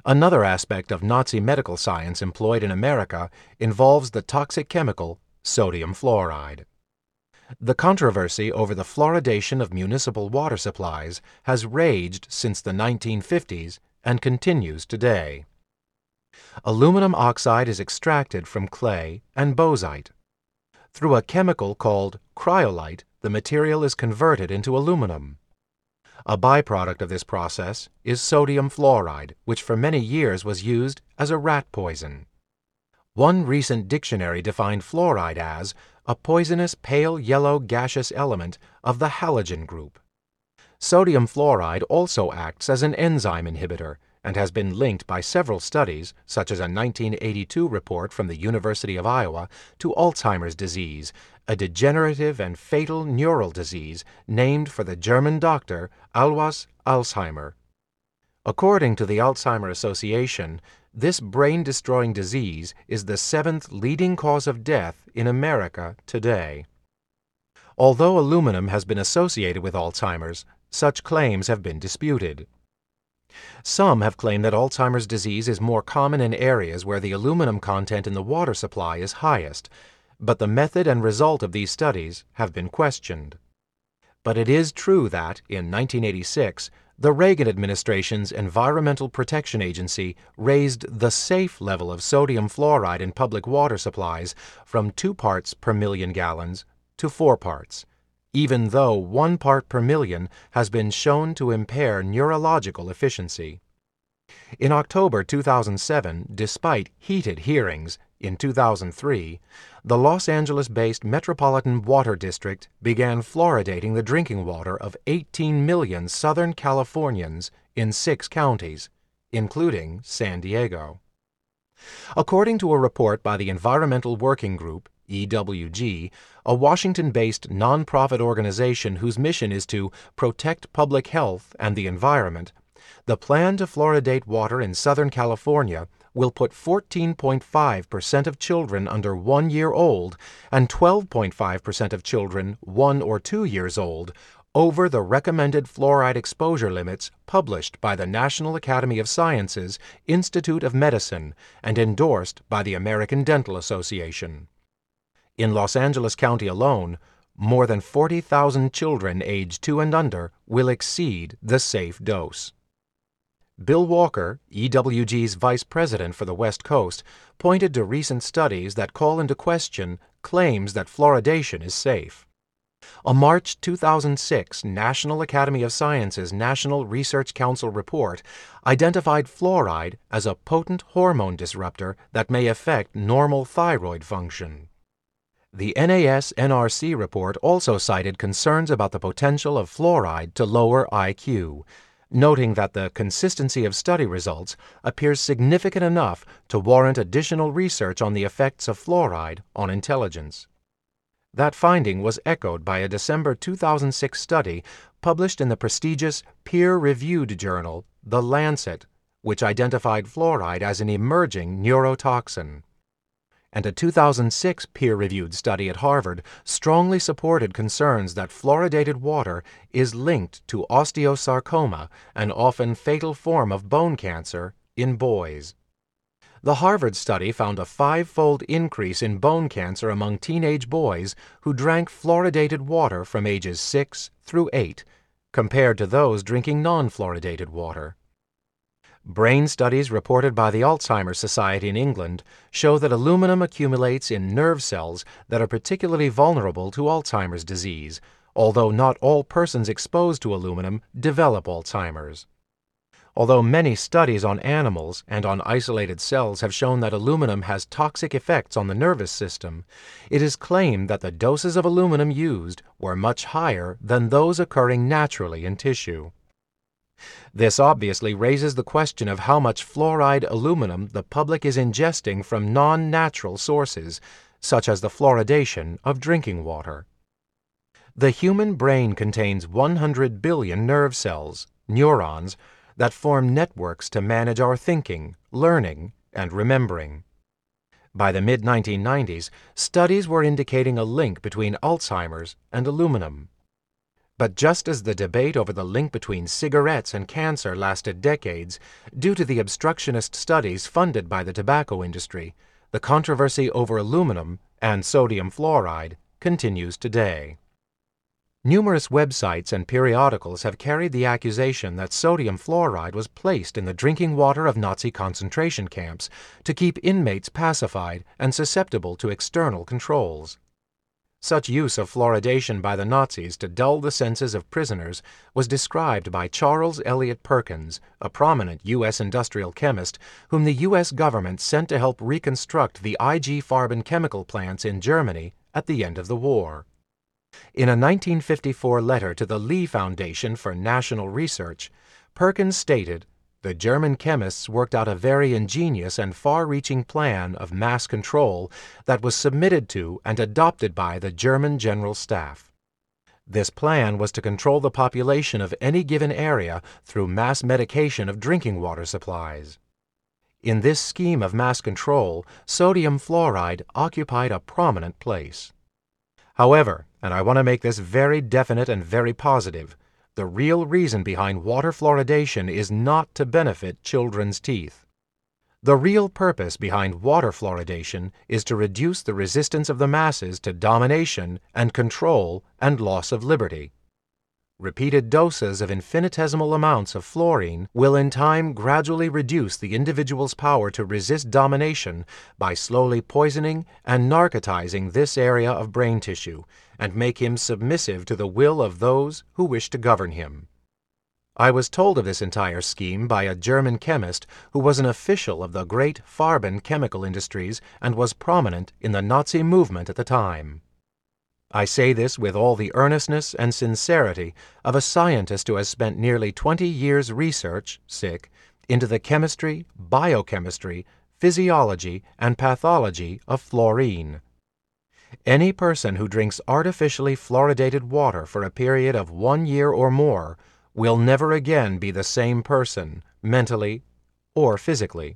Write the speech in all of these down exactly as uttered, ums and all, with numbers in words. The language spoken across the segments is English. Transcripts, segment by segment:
Another aspect of Nazi medical science employed in America involves the toxic chemical sodium fluoride. The controversy over the fluoridation of municipal water supplies has raged since the nineteen fifties and continues today. Aluminum oxide is extracted from clay and bauxite. Through a chemical called cryolite, the material is converted into aluminum. A byproduct of this process is sodium fluoride, which for many years was used as a rat poison. One recent dictionary defined fluoride as a poisonous pale yellow gaseous element of the halogen group. Sodium fluoride also acts as an enzyme inhibitor and has been linked by several studies, such as a nineteen eighty-two report from the University of Iowa, to Alzheimer's disease, a degenerative and fatal neural disease named for the German doctor Alois Alzheimer. According to the Alzheimer Association, this brain-destroying disease is the seventh leading cause of death in America today. Although aluminum has been associated with Alzheimer's, such claims have been disputed. Some have claimed that Alzheimer's disease is more common in areas where the aluminum content in the water supply is highest, but the method and result of these studies have been questioned. But it is true that, in nineteen eighty-six, the Reagan administration's Environmental Protection Agency raised the safe level of sodium fluoride in public water supplies from two parts per million gallons to four parts, even though one part per million has been shown to impair neurological efficiency. In October two thousand seven, despite heated hearings, in two thousand three, the Los Angeles-based Metropolitan Water District began fluoridating the drinking water of eighteen million Southern Californians in six counties, including San Diego. According to a report by the Environmental Working Group, E W G, a Washington-based nonprofit organization whose mission is to protect public health and the environment, the plan to fluoridate water in Southern California will put fourteen point five percent of children under one year old and twelve point five percent of children one or two years old over the recommended fluoride exposure limits published by the National Academy of Sciences Institute of Medicine and endorsed by the American Dental Association. In Los Angeles County alone, more than forty thousand children aged two and under will exceed the safe dose. Bill Walker, E W G's vice president for the West Coast, pointed to recent studies that call into question claims that fluoridation is safe. A March two thousand six National Academy of Sciences National Research Council report identified fluoride as a potent hormone disruptor that may affect normal thyroid function. The N A S N R C report also cited concerns about the potential of fluoride to lower I Q, noting that the consistency of study results appears significant enough to warrant additional research on the effects of fluoride on intelligence. That finding was echoed by a December two thousand six study published in the prestigious peer-reviewed journal The Lancet, which identified fluoride as an emerging neurotoxin. And a two thousand six peer-reviewed study at Harvard strongly supported concerns that fluoridated water is linked to osteosarcoma, an often fatal form of bone cancer, in boys. The Harvard study found a five-fold increase in bone cancer among teenage boys who drank fluoridated water from ages six through eight, compared to those drinking non-fluoridated water. Brain studies reported by the Alzheimer's Society in England show that aluminum accumulates in nerve cells that are particularly vulnerable to Alzheimer's disease, although not all persons exposed to aluminum develop Alzheimer's. Although many studies on animals and on isolated cells have shown that aluminum has toxic effects on the nervous system, it is claimed that the doses of aluminum used were much higher than those occurring naturally in tissue. This obviously raises the question of how much fluoride aluminum the public is ingesting from non-natural sources, such as the fluoridation of drinking water. The human brain contains one hundred billion nerve cells, neurons, that form networks to manage our thinking, learning, and remembering. By the mid nineteen nineties, studies were indicating a link between Alzheimer's and aluminum. But just as the debate over the link between cigarettes and cancer lasted decades due to the obstructionist studies funded by the tobacco industry, the controversy over aluminum and sodium fluoride continues today. Numerous websites and periodicals have carried the accusation that sodium fluoride was placed in the drinking water of Nazi concentration camps to keep inmates pacified and susceptible to external controls. Such use of fluoridation by the Nazis to dull the senses of prisoners was described by Charles Eliot Perkins, a prominent U S industrial chemist whom the U S government sent to help reconstruct the I G Farben chemical plants in Germany at the end of the war. In a nineteen fifty-four letter to the Lee Foundation for National Research, Perkins stated, "The German chemists worked out a very ingenious and far-reaching plan of mass control that was submitted to and adopted by the German General Staff. This plan was to control the population of any given area through mass medication of drinking water supplies. In this scheme of mass control, sodium fluoride occupied a prominent place. However, and I want to make this very definite and very positive, the real reason behind water fluoridation is not to benefit children's teeth. The real purpose behind water fluoridation is to reduce the resistance of the masses to domination and control and loss of liberty. Repeated doses of infinitesimal amounts of fluorine will in time gradually reduce the individual's power to resist domination by slowly poisoning and narcotizing this area of brain tissue and make him submissive to the will of those who wish to govern him." I was told of this entire scheme by a German chemist who was an official of the great Farben chemical industries and was prominent in the Nazi movement at the time. I say this with all the earnestness and sincerity of a scientist who has spent nearly twenty years' research sick, into the chemistry, biochemistry, physiology, and pathology of fluorine. Any person who drinks artificially fluoridated water for a period of one year or more will never again be the same person, mentally or physically.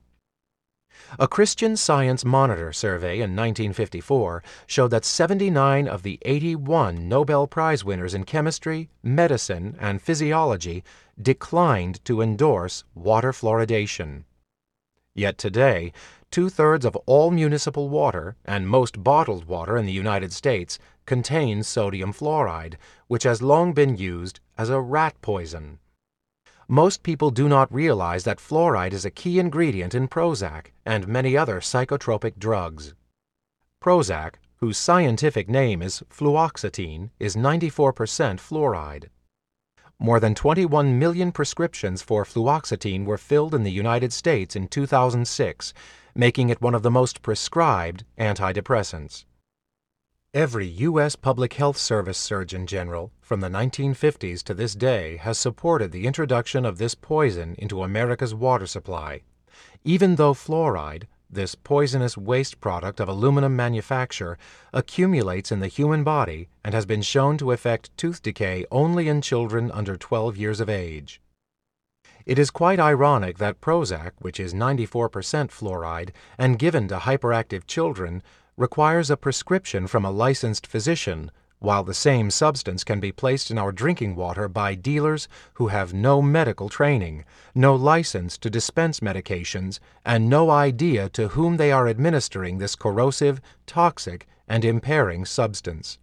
A Christian Science Monitor survey in nineteen fifty-four showed that seventy-nine of the eighty-one Nobel Prize winners in chemistry, medicine, and physiology declined to endorse water fluoridation. Yet today, two-thirds of all municipal water and most bottled water in the United States contains sodium fluoride, which has long been used as a rat poison. Most people do not realize that fluoride is a key ingredient in Prozac and many other psychotropic drugs. Prozac, whose scientific name is fluoxetine, is ninety-four percent fluoride. More than twenty-one million prescriptions for fluoxetine were filled in the United States in two thousand six, making it one of the most prescribed antidepressants. Every U S Public Health Service Surgeon General from the nineteen fifties to this day has supported the introduction of this poison into America's water supply, even though fluoride, this poisonous waste product of aluminum manufacture, accumulates in the human body and has been shown to affect tooth decay only in children under twelve years of age. It is quite ironic that Prozac, which is ninety-four percent fluoride and given to hyperactive children, requires a prescription from a licensed physician, while the same substance can be placed in our drinking water by dealers who have no medical training, no license to dispense medications, and no idea to whom they are administering this corrosive, toxic, and impairing substance.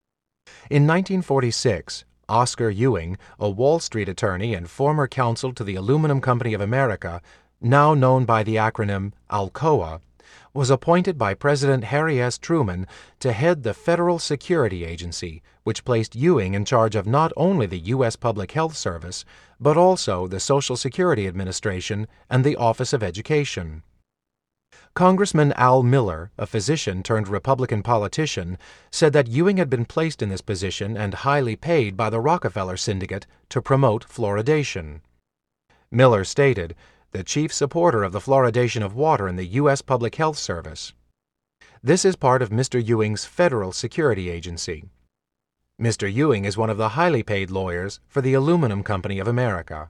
In nineteen forty-six, Oscar Ewing, a Wall Street attorney and former counsel to the Aluminum Company of America, now known by the acronym ALCOA, was appointed by President Harry S. Truman to head the Federal Security Agency, which placed Ewing in charge of not only the U S Public Health Service, but also the Social Security Administration and the Office of Education. Congressman Al Miller, a physician turned Republican politician, said that Ewing had been placed in this position and highly paid by the Rockefeller Syndicate to promote fluoridation. Miller stated, "The chief supporter of the fluoridation of water in the U S Public Health Service. This is part of Mister Ewing's Federal Security Agency. Mister Ewing is one of the highly paid lawyers for the Aluminum Company of America."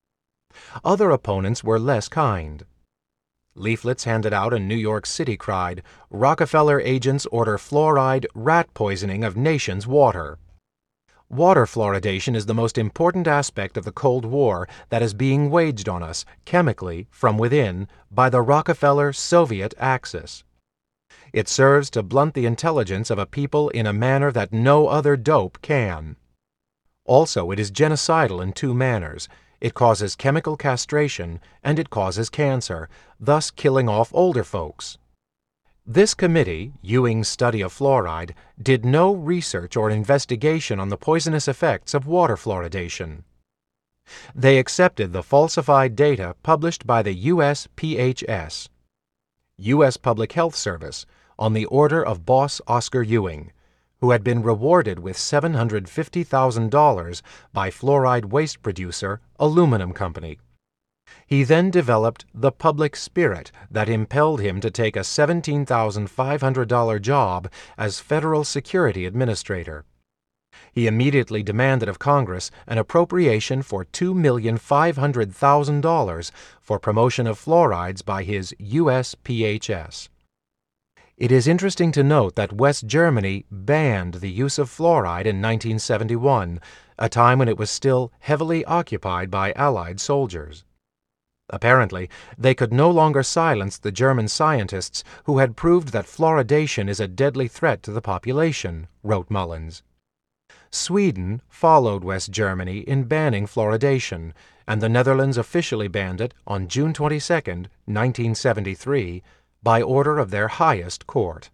Other opponents were less kind. Leaflets handed out in New York City cried, "Rockefeller agents order fluoride rat poisoning of nation's water." Water fluoridation is the most important aspect of the Cold War that is being waged on us, chemically, from within, by the Rockefeller-Soviet axis. It serves to blunt the intelligence of a people in a manner that no other dope can. Also, it is genocidal in two manners. It causes chemical castration, and it causes cancer, thus killing off older folks. This committee, Ewing's study of fluoride, did no research or investigation on the poisonous effects of water fluoridation. They accepted the falsified data published by the U S P H S, U S Public Health Service, on the order of boss Oscar Ewing, who had been rewarded with seven hundred fifty thousand dollars by fluoride waste producer Aluminum Company. He then developed the public spirit that impelled him to take a seventeen thousand five hundred dollars job as Federal Security Administrator. He immediately demanded of Congress an appropriation for two million five hundred thousand dollars for promotion of fluorides by his U S P H S. It is interesting to note that West Germany banned the use of fluoride in nineteen seventy-one, a time when it was still heavily occupied by Allied soldiers. Apparently, they could no longer silence the German scientists who had proved that fluoridation is a deadly threat to the population, wrote Mullins. Sweden followed West Germany in banning fluoridation, and the Netherlands officially banned it on June twenty-second, nineteen seventy-three, by order of their highest court.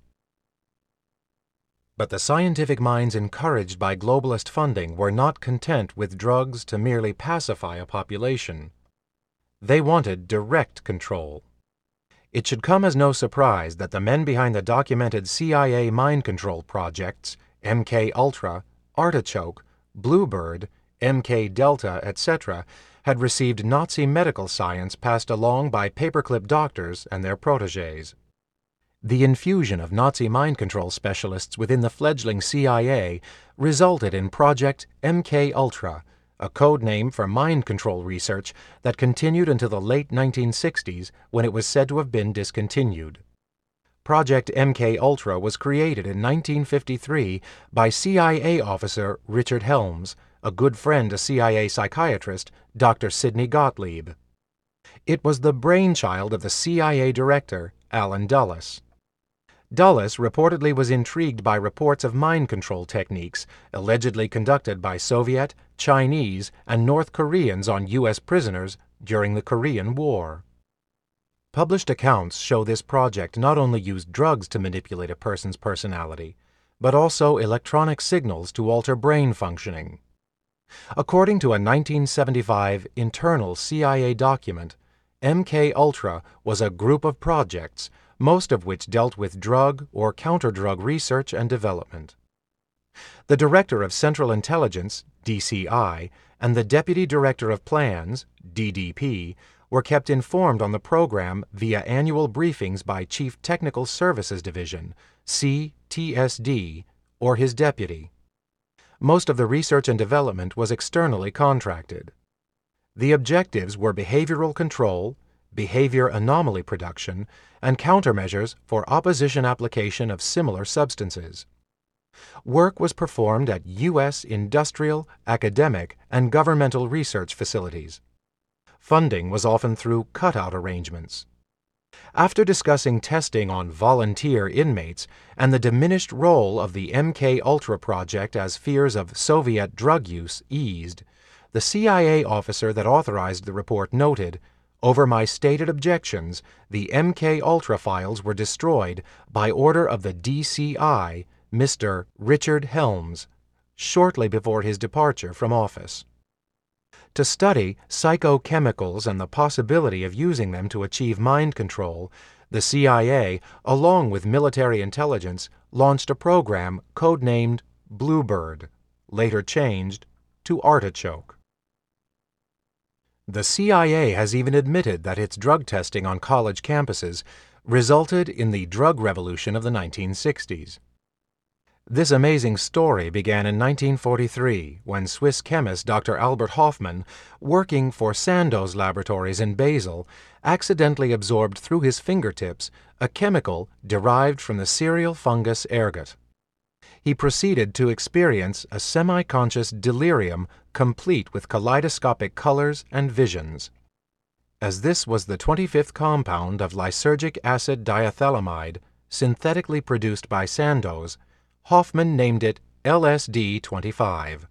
But the scientific minds encouraged by globalist funding were not content with drugs to merely pacify a population. They wanted direct control. It should come as no surprise that the men behind the documented C I A mind control projects, M K Ultra, Artichoke, Bluebird, M K Delta, et cetera, had received Nazi medical science passed along by paperclip doctors and their protégés. The infusion of Nazi mind control specialists within the fledgling C I A resulted in Project M K Ultra, a code name for mind control research that continued until the late nineteen sixties when it was said to have been discontinued. Project M K Ultra was created in nineteen fifty-three by C I A officer Richard Helms, a good friend to C I A psychiatrist Doctor Sidney Gottlieb. It was the brainchild of the C I A director, Allen Dulles. Dulles reportedly was intrigued by reports of mind control techniques allegedly conducted by Soviet, Chinese, and North Koreans on U S prisoners during the Korean War. Published accounts show this project not only used drugs to manipulate a person's personality, but also electronic signals to alter brain functioning. According to a nineteen seventy-five internal C I A document, M K Ultra was a group of projects, most of which dealt with drug or counter-drug research and development. The Director of Central Intelligence, D C I, and the Deputy Director of Plans, D D P, were kept informed on the program via annual briefings by Chief Technical Services Division, C T S D, or his deputy. Most of the research and development was externally contracted. The objectives were behavioral control, behavior anomaly production, and countermeasures for opposition application of similar substances. Work was performed at U S industrial, academic, and governmental research facilities. Funding was often through cutout arrangements. After discussing testing on volunteer inmates and the diminished role of the M K Ultra project as fears of Soviet drug use eased, the C I A officer that authorized the report noted, "Over my stated objections, the M K Ultra files were destroyed by order of the D C I, Mister Richard Helms, shortly before his departure from office." To study psychochemicals and the possibility of using them to achieve mind control, the C I A, along with military intelligence, launched a program codenamed Bluebird, later changed to Artichoke. The C I A has even admitted that its drug testing on college campuses resulted in the drug revolution of the nineteen sixties. This amazing story began in nineteen forty-three when Swiss chemist Doctor Albert Hofmann, working for Sandoz Laboratories in Basel, accidentally absorbed through his fingertips a chemical derived from the cereal fungus ergot. he proceeded to experience a semi-conscious delirium complete with kaleidoscopic colors and visions. As this was the twenty-fifth compound of lysergic acid diethylamide, synthetically produced by Sandoz, Hoffman named it L S D twenty-five.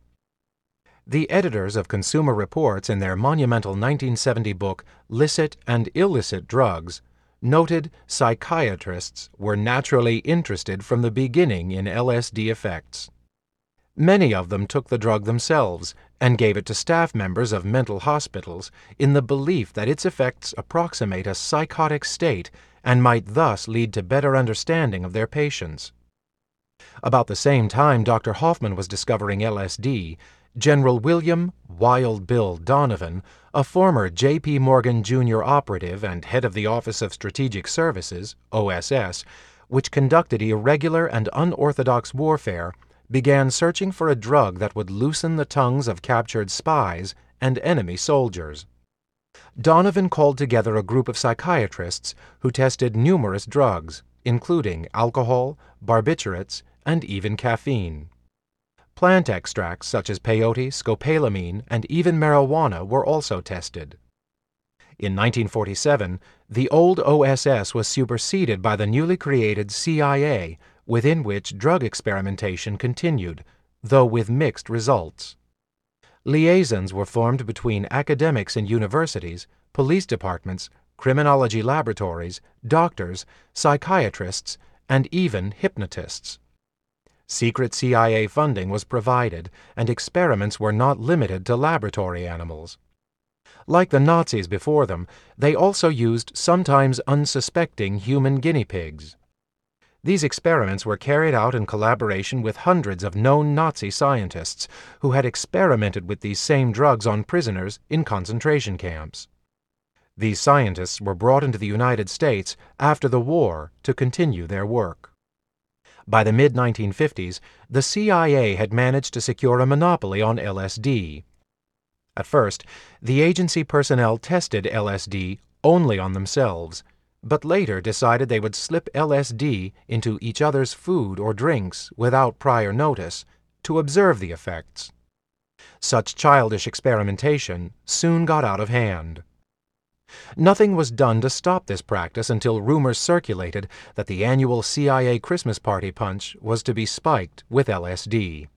The editors of Consumer Reports in their monumental nineteen seventy book Licit and Illicit Drugs noted psychiatrists were naturally interested from the beginning in L S D effects. Many of them took the drug themselves and gave it to staff members of mental hospitals in the belief that its effects approximate a psychotic state and might thus lead to better understanding of their patients. About the same time Doctor Hoffman was discovering L S D, General William Wild Bill Donovan, a former J P Morgan Junior operative and head of the Office of Strategic Services, O S S, which conducted irregular and unorthodox warfare, began searching for a drug that would loosen the tongues of captured spies and enemy soldiers. Donovan called together a group of psychiatrists who tested numerous drugs, including alcohol, barbiturates, and even caffeine. Plant extracts such as peyote, scopolamine, and even marijuana were also tested. In nineteen forty-seven, the old O S S was superseded by the newly created C I A, within which drug experimentation continued, though with mixed results. Liaisons were formed between academics in universities, police departments, criminology laboratories, doctors, psychiatrists, and even hypnotists. Secret C I A funding was provided, and experiments were not limited to laboratory animals. Like the Nazis before them, they also used sometimes unsuspecting human guinea pigs. These experiments were carried out in collaboration with hundreds of known Nazi scientists who had experimented with these same drugs on prisoners in concentration camps. These scientists were brought into the United States after the war to continue their work. By the mid nineteen fifties, the C I A had managed to secure a monopoly on L S D. At first, the agency personnel tested L S D only on themselves, but later decided they would slip L S D into each other's food or drinks without prior notice to observe the effects. Such childish experimentation soon got out of hand. Nothing was done to stop this practice until rumors circulated that the annual C I A Christmas party punch was to be spiked with L S D.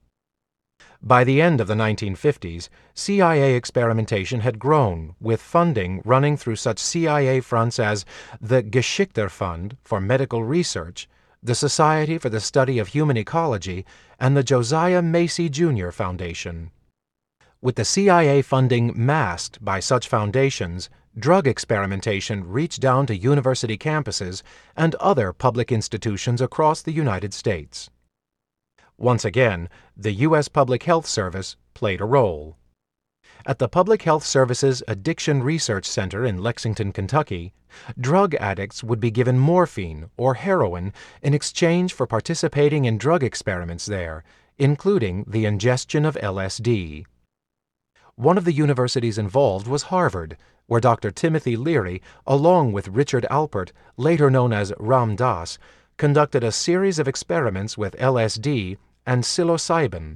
By the end of the nineteen fifties, C I A experimentation had grown, with funding running through such C I A fronts as the Geschichter Fund for Medical Research, the Society for the Study of Human Ecology, and the Josiah Macy Junior Foundation. With the C I A funding masked by such foundations, drug experimentation reached down to university campuses and other public institutions across the United States. Once again, the U S Public Health Service played a role. At the Public Health Service's Addiction Research Center in Lexington, Kentucky, drug addicts would be given morphine or heroin in exchange for participating in drug experiments there, including the ingestion of L S D. One of the universities involved was Harvard, where Doctor Timothy Leary, along with Richard Alpert, later known as Ram Dass, conducted a series of experiments with L S D and psilocybin.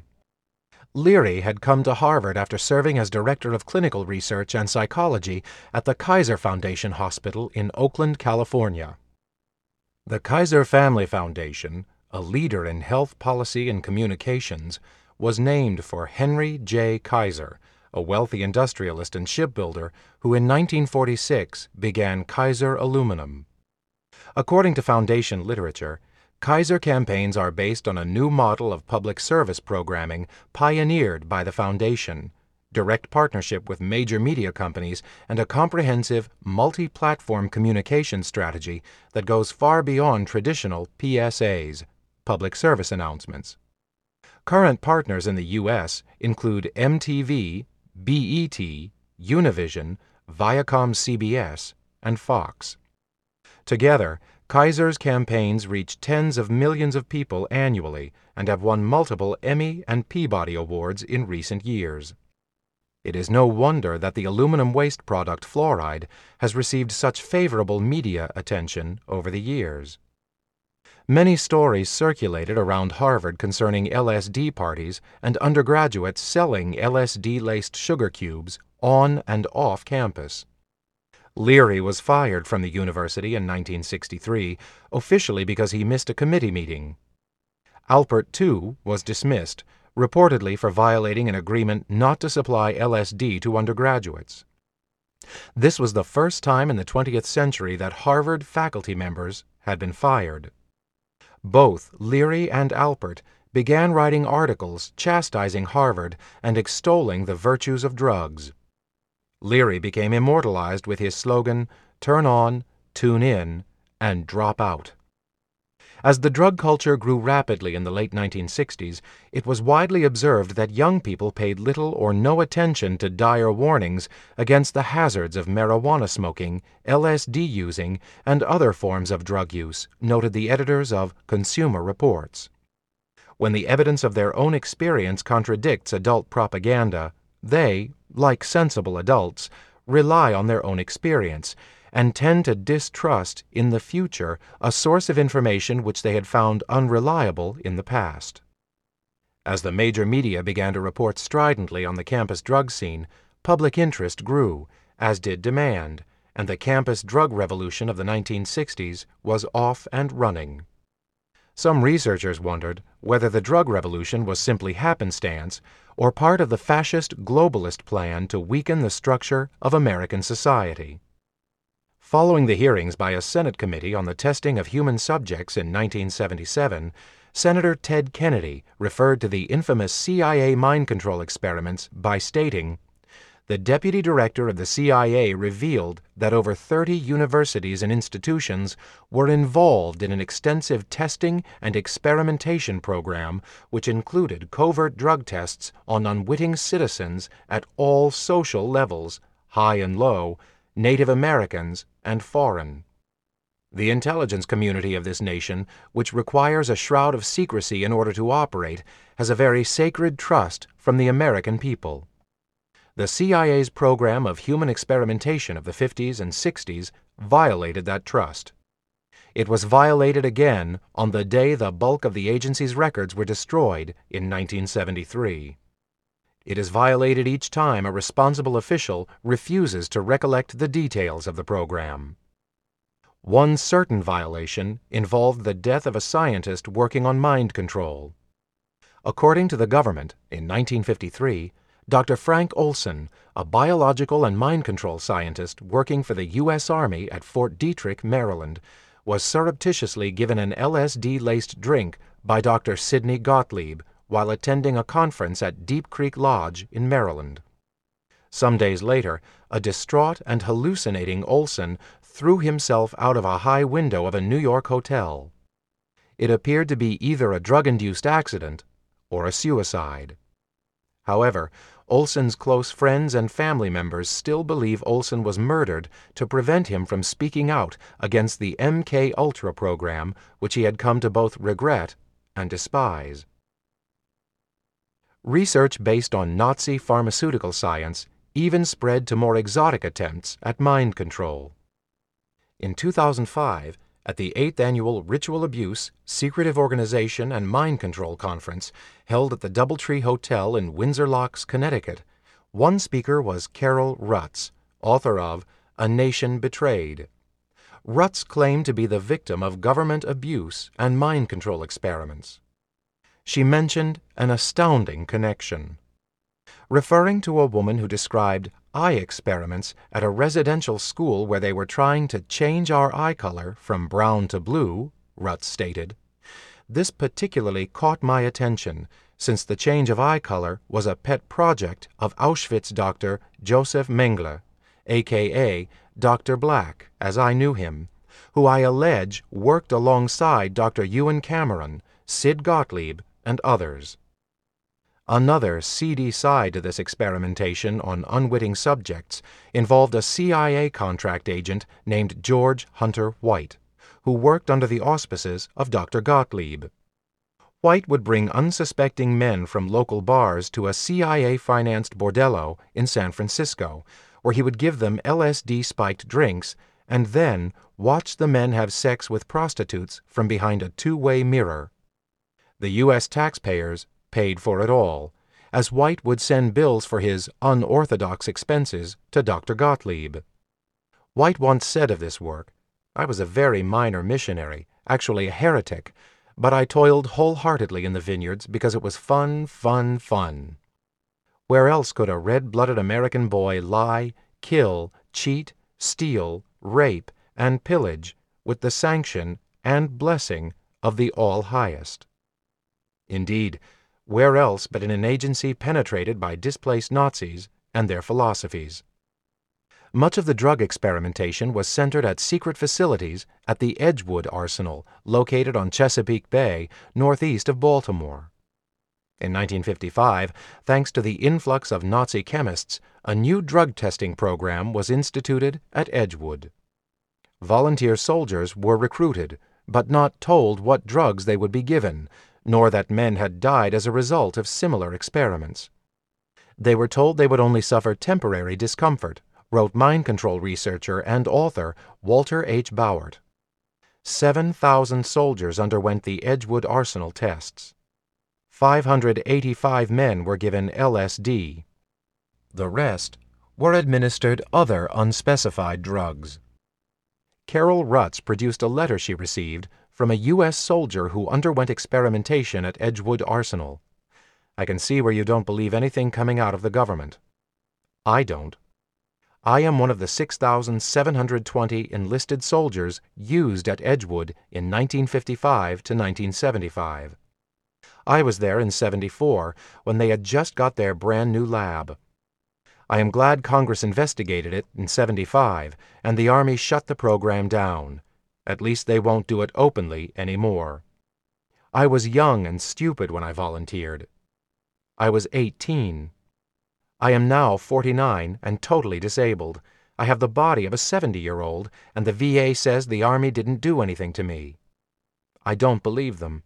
Leary had come to Harvard after serving as Director of Clinical Research and Psychology at the Kaiser Foundation Hospital in Oakland, California. The Kaiser Family Foundation, a leader in health policy and communications, was named for Henry J. Kaiser, a wealthy industrialist and shipbuilder who in nineteen forty-six began Kaiser Aluminum. According to Foundation literature, Kaiser campaigns are based on a new model of public service programming pioneered by the Foundation, direct partnership with major media companies, and a comprehensive, multi-platform communication strategy that goes far beyond traditional P S As, public service announcements. Current partners in the U S include M T V, B E T, Univision, Viacom C B S, and Fox. Together, Kaiser's campaigns reach tens of millions of people annually and have won multiple Emmy and Peabody Awards in recent years. It is no wonder that the aluminum waste product fluoride has received such favorable media attention over the years. Many stories circulated around Harvard concerning L S D parties and undergraduates selling L S D-laced sugar cubes on and off campus. Leary was fired from the university in nineteen sixty-three, officially because he missed a committee meeting. Alpert, too, was dismissed, reportedly for violating an agreement not to supply L S D to undergraduates. This was the first time in the twentieth century that Harvard faculty members had been fired. Both Leary and Alpert began writing articles chastising Harvard and extolling the virtues of drugs. Leary became immortalized with his slogan, "Turn on, tune in, and drop out." As the drug culture grew rapidly in the late nineteen sixties, it was widely observed that young people paid little or no attention to dire warnings against the hazards of marijuana smoking, L S D using, and other forms of drug use, noted the editors of Consumer Reports. When the evidence of their own experience contradicts adult propaganda, they, like sensible adults, rely on their own experience and tend to distrust, in the future, a source of information which they had found unreliable in the past. As the major media began to report stridently on the campus drug scene, public interest grew, as did demand, and the campus drug revolution of the nineteen sixties was off and running. Some researchers wondered whether the drug revolution was simply happenstance or part of the fascist globalist plan to weaken the structure of American society. Following the hearings by a Senate committee on the testing of human subjects in nineteen seventy-seven, Senator Ted Kennedy referred to the infamous C I A mind control experiments by stating, "The deputy director of the C I A revealed that over thirty universities and institutions were involved in an extensive testing and experimentation program which included covert drug tests on unwitting citizens at all social levels, high and low, Native Americans, and foreign. The intelligence community of this nation, which requires a shroud of secrecy in order to operate, has a very sacred trust from the American people. The C I A's program of human experimentation of the fifties and sixties violated that trust. It was violated again on the day the bulk of the agency's records were destroyed in nineteen seventy-three. It is violated each time a responsible official refuses to recollect the details of the program. One certain violation involved the death of a scientist working on mind control. According to the government, in nineteen fifty-three, Doctor Frank Olson, a biological and mind control scientist working for the U S Army at Fort Detrick, Maryland, was surreptitiously given an L S D-laced drink by Doctor Sidney Gottlieb while attending a conference at Deep Creek Lodge in Maryland. Some days later, a distraught and hallucinating Olson threw himself out of a high window of a New York hotel. It appeared to be either a drug-induced accident or a suicide. However, Olson's close friends and family members still believe Olson was murdered to prevent him from speaking out against the M K Ultra program, which he had come to both regret and despise. Research based on Nazi pharmaceutical science even spread to more exotic attempts at mind control. In two thousand five, at the eighth Annual Ritual Abuse, Secretive Organization, and Mind Control Conference, held at the Doubletree Hotel in Windsor Locks, Connecticut, one speaker was Carol Rutz, author of A Nation Betrayed. Rutz claimed to be the victim of government abuse and mind control experiments. She mentioned an astounding connection. Referring to a woman who described eye experiments at a residential school where they were trying to change our eye color from brown to blue, Rutz stated, "This particularly caught my attention, since the change of eye color was a pet project of Auschwitz doctor Joseph Mengele, aka Doctor Black, as I knew him, who I allege worked alongside Doctor Ewan Cameron, Sid Gottlieb, and others." Another seedy side to this experimentation on unwitting subjects involved a C I A contract agent named George Hunter White, who worked under the auspices of Doctor Gottlieb. White would bring unsuspecting men from local bars to a C I A-financed bordello in San Francisco, where he would give them L S D-spiked drinks and then watched the men have sex with prostitutes from behind a two-way mirror. The U S taxpayers paid for it all, as White would send bills for his unorthodox expenses to Doctor Gottlieb. White once said of this work, "I was a very minor missionary, actually a heretic, but I toiled wholeheartedly in the vineyards because it was fun, fun, fun." Where else could a red-blooded American boy lie, kill, cheat, steal, rape, and pillage with the sanction and blessing of the All-Highest? Indeed, where else but in an agency penetrated by displaced Nazis and their philosophies? Much of the drug experimentation was centered at secret facilities at the Edgewood Arsenal, located on Chesapeake Bay, northeast of Baltimore. In nineteen fifty-five, thanks to the influx of Nazi chemists, a new drug testing program was instituted at Edgewood. Volunteer soldiers were recruited, but not told what drugs they would be given, nor that men had died as a result of similar experiments. They were told they would only suffer temporary discomfort, wrote mind control researcher and author Walter H. Bauert. Seven thousand soldiers underwent the Edgewood Arsenal tests. five hundred eighty-five men were given L S D. The rest were administered other unspecified drugs. Carol Rutz produced a letter she received from a U S soldier who underwent experimentation at Edgewood Arsenal. I can see where you don't believe anything coming out of the government. I don't. I am one of the six thousand seven hundred twenty enlisted soldiers used at Edgewood in nineteen fifty-five to nineteen seventy-five. I was there in seventy-four when they had just got their brand new lab. I am glad Congress investigated it in seventy-five and the Army shut the program down. At least they won't do it openly anymore. I was young and stupid when I volunteered. I was eighteen. I am now forty-nine and totally disabled. I have the body of a seventy-year-old, and the V A says the Army didn't do anything to me. I don't believe them.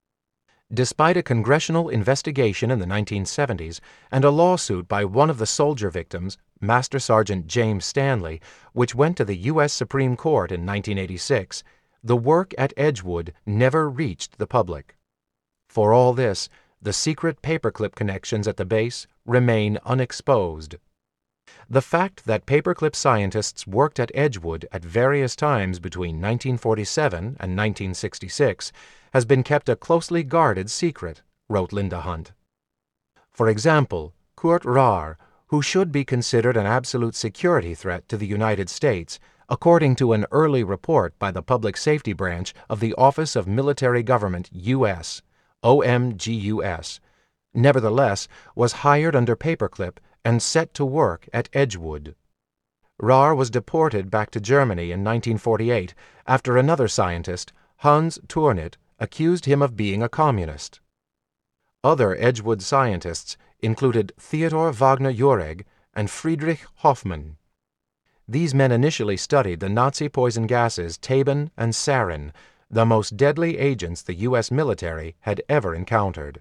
Despite a congressional investigation in the nineteen seventies and a lawsuit by one of the soldier victims, Master Sergeant James Stanley, which went to the U S Supreme Court in nineteen eighty-six, the work at Edgewood never reached the public. For all this, the secret paperclip connections at the base remain unexposed. The fact that paperclip scientists worked at Edgewood at various times between nineteen forty-seven and nineteen sixty-six has been kept a closely guarded secret, wrote Linda Hunt. For example, Kurt Rahr, who should be considered an absolute security threat to the United States, according to an early report by the Public Safety Branch of the Office of Military Government U S, O M G U S, nevertheless was hired under paperclip and set to work at Edgewood. Rahr was deported back to Germany in nineteen forty-eight after another scientist, Hans Turnit, accused him of being a communist. Other Edgewood scientists included Theodor Wagner-Jauregg and Friedrich Hoffmann. These men initially studied the Nazi poison gases tabun and sarin, the most deadly agents the U S military had ever encountered.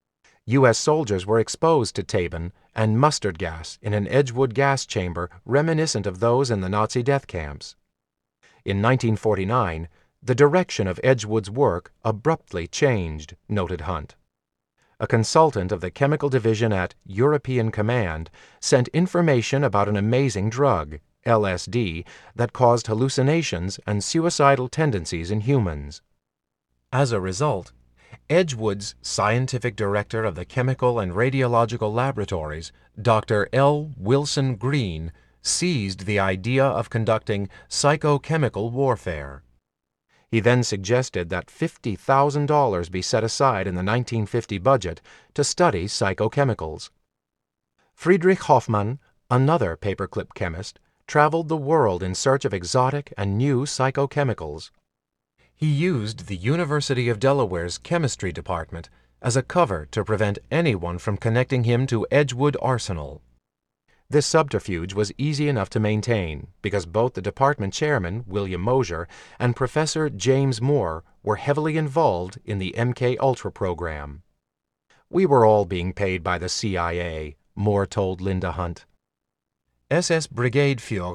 U S soldiers were exposed to tabun and mustard gas in an Edgewood gas chamber reminiscent of those in the Nazi death camps. In nineteen forty-nine, the direction of Edgewood's work abruptly changed, noted Hunt. A consultant of the chemical division at European Command sent information about an amazing drug, L S D, that caused hallucinations and suicidal tendencies in humans. As a result, Edgewood's scientific director of the Chemical and Radiological Laboratories, Doctor L. Wilson Green, seized the idea of conducting psychochemical warfare. He then suggested that fifty thousand dollars be set aside in the nineteen fifty budget to study psychochemicals. Friedrich Hoffmann, another paperclip chemist, traveled the world in search of exotic and new psychochemicals. He used the University of Delaware's chemistry department as a cover to prevent anyone from connecting him to Edgewood Arsenal. This subterfuge was easy enough to maintain because both the department chairman, William Mosier, and Professor James Moore were heavily involved in the M K Ultra program. "We were all being paid by the C I A," Moore told Linda Hunt. S S Brigade Führer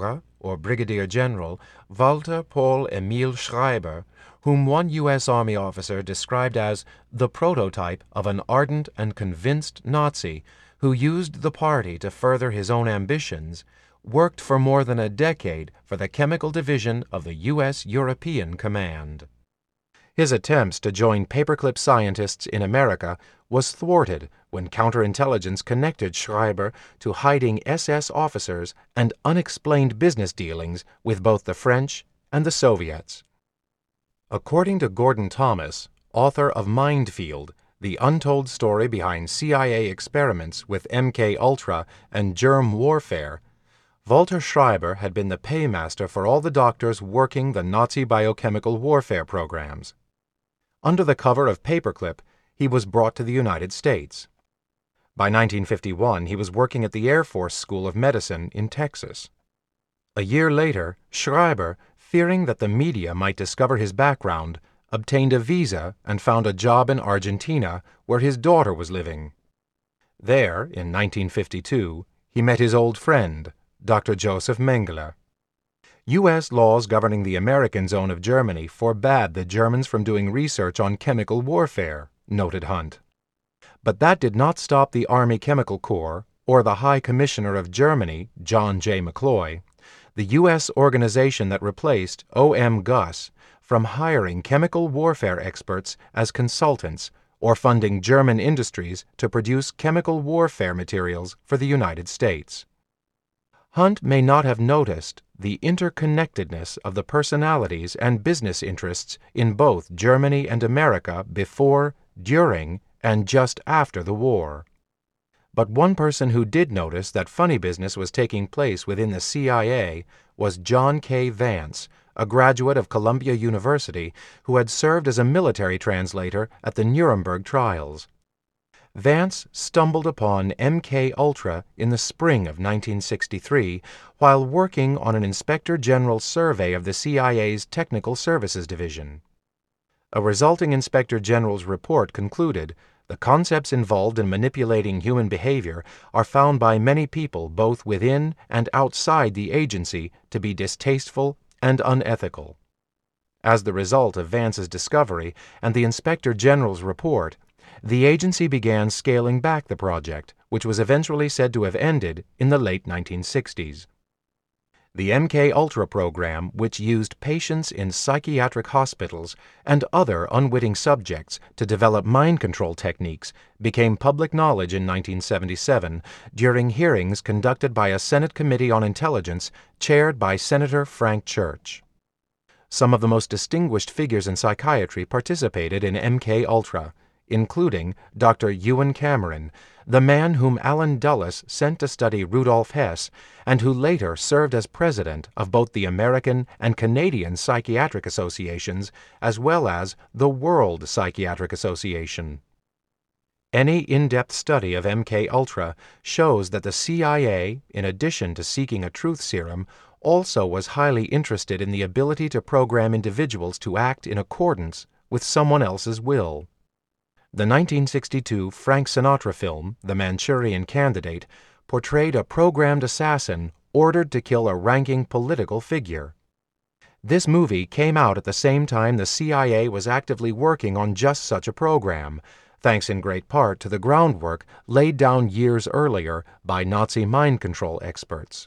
or Brigadier General, Walter Paul Emil Schreiber, whom one U S Army officer described as the prototype of an ardent and convinced Nazi who used the party to further his own ambitions, worked for more than a decade for the Chemical Division of the U S European Command. His attempts to join paperclip scientists in America was thwarted when counterintelligence connected Schreiber to hiding S S officers and unexplained business dealings with both the French and the Soviets. According to Gordon Thomas, author of Mind Field, the untold story behind C I A experiments with M K Ultra and germ warfare, Walter Schreiber had been the paymaster for all the doctors working the Nazi biochemical warfare programs. Under the cover of paperclip, he was brought to the United States. By nineteen fifty-one, he was working at the Air Force School of Medicine in Texas. A year later, Schreiber, fearing that the media might discover his background, obtained a visa and found a job in Argentina, where his daughter was living. There, in nineteen fifty-two, he met his old friend, Doctor Joseph Mengele. U S laws governing the American zone of Germany forbade the Germans from doing research on chemical warfare, noted Hunt. But that did not stop the Army Chemical Corps or the High Commissioner of Germany, John J. McCloy, the U S organization that replaced O M Gus, from hiring chemical warfare experts as consultants or funding German industries to produce chemical warfare materials for the United States. Hunt may not have noticed the interconnectedness of the personalities and business interests in both Germany and America before, during, and just after the war. But one person who did notice that funny business was taking place within the C I A was John K. Vance, a graduate of Columbia University who had served as a military translator at the Nuremberg trials. Vance stumbled upon M K Ultra in the spring of nineteen sixty-three while working on an Inspector General survey of the C I A's Technical Services Division. A resulting Inspector General's report concluded the concepts involved in manipulating human behavior are found by many people both within and outside the agency to be distasteful and unethical. As the result of Vance's discovery and the Inspector General's report, the agency began scaling back the project, which was eventually said to have ended in the late nineteen sixties. The M K Ultra program, which used patients in psychiatric hospitals and other unwitting subjects to develop mind control techniques, became public knowledge in nineteen seventy-seven during hearings conducted by a Senate Committee on Intelligence chaired by Senator Frank Church. Some of the most distinguished figures in psychiatry participated in M K Ultra, including Doctor Ewen Cameron, the man whom Allen Dulles sent to study Rudolf Hess and who later served as president of both the American and Canadian Psychiatric Associations as well as the World Psychiatric Association. Any in-depth study of M K Ultra shows that the C I A, in addition to seeking a truth serum, also was highly interested in the ability to program individuals to act in accordance with someone else's will. The nineteen sixty-two Frank Sinatra film, The Manchurian Candidate, portrayed a programmed assassin ordered to kill a ranking political figure. This movie came out at the same time the C I A was actively working on just such a program, thanks in great part to the groundwork laid down years earlier by Nazi mind control experts.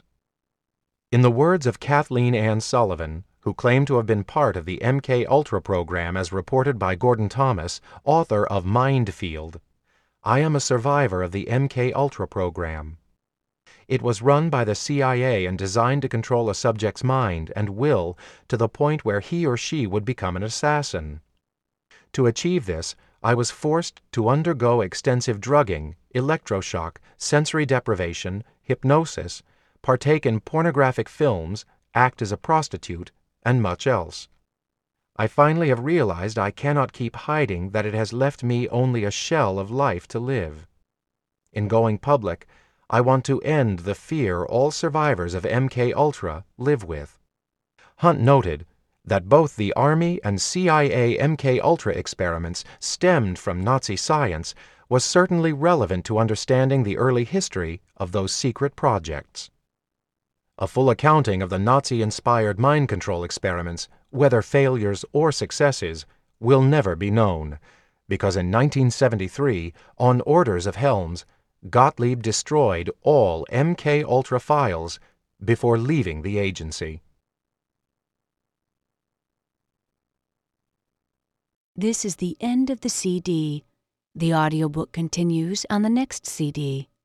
In the words of Kathleen Ann Sullivan, who claimed to have been part of the M K Ultra program as reported by Gordon Thomas, author of Mind Field, I am a survivor of the M K Ultra program. It was run by the C I A and designed to control a subject's mind and will to the point where he or she would become an assassin. To achieve this, I was forced to undergo extensive drugging, electroshock, sensory deprivation, hypnosis, partake in pornographic films, act as a prostitute, and much else. I finally have realized I cannot keep hiding that it has left me only a shell of life to live. In going public, I want to end the fear all survivors of M K Ultra live with. Hunt noted that both the Army and C I A M K Ultra experiments stemmed from Nazi science was certainly relevant to understanding the early history of those secret projects. A full accounting of the Nazi-inspired mind control experiments, whether failures or successes, will never be known, because in nineteen seventy-three, on orders of Helms, Gottlieb destroyed all M K Ultra files before leaving the agency. This is the end of the C D. The audiobook continues on the next C D.